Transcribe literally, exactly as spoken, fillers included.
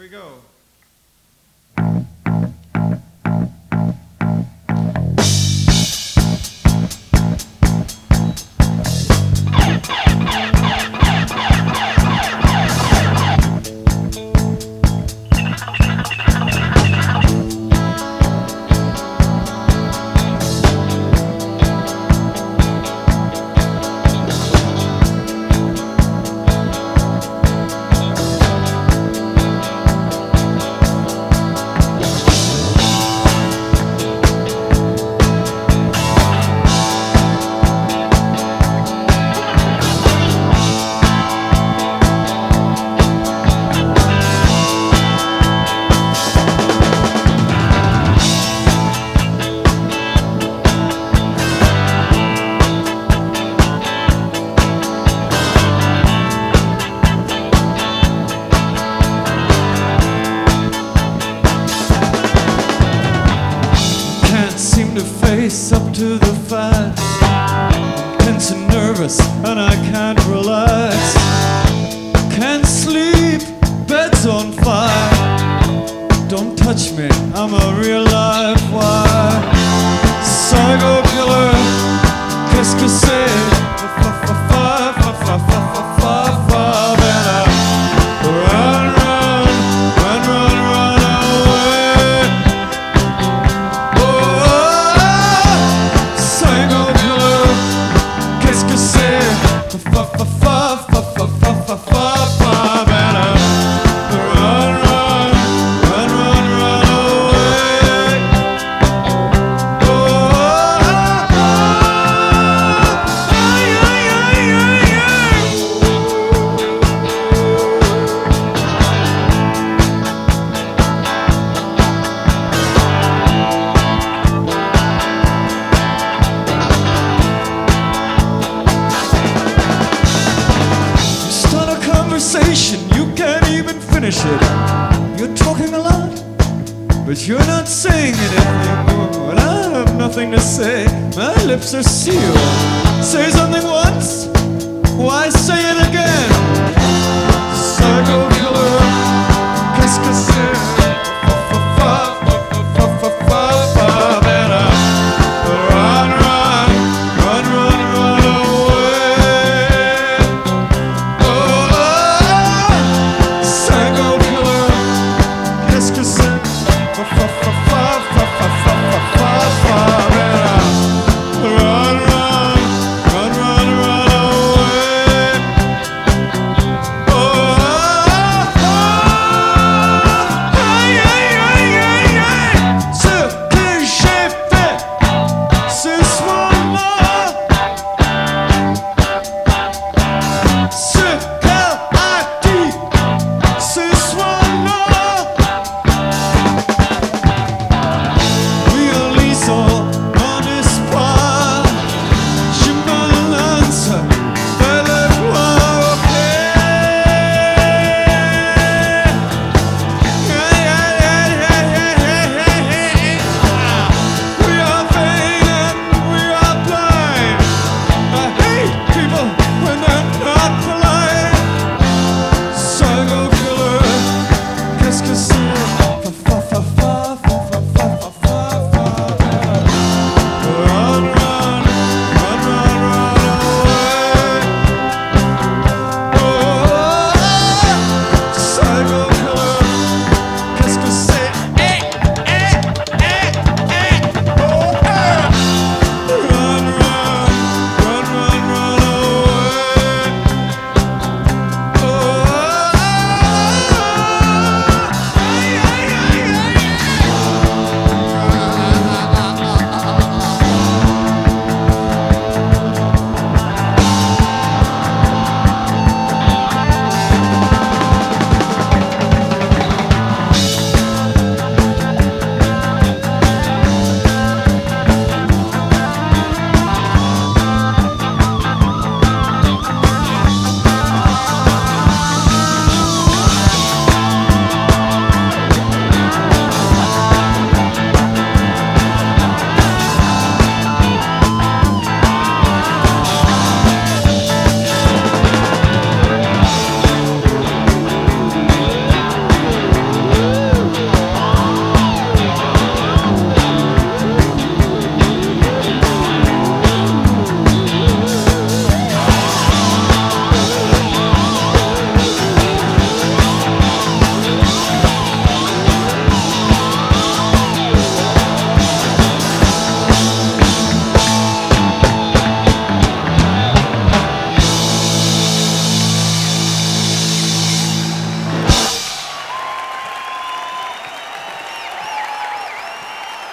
we go. To face up to the fight, I'm tense and nervous and I can't relax. Can't sleep, bed's on fire. Don't touch me, I'm a real live wire. Psycho killer, qu'est-ce que c'est? You can't even finish it. You're talking a lot, but you're not saying anything. When I have nothing to say, my lips are sealed. Say something once, why say it again?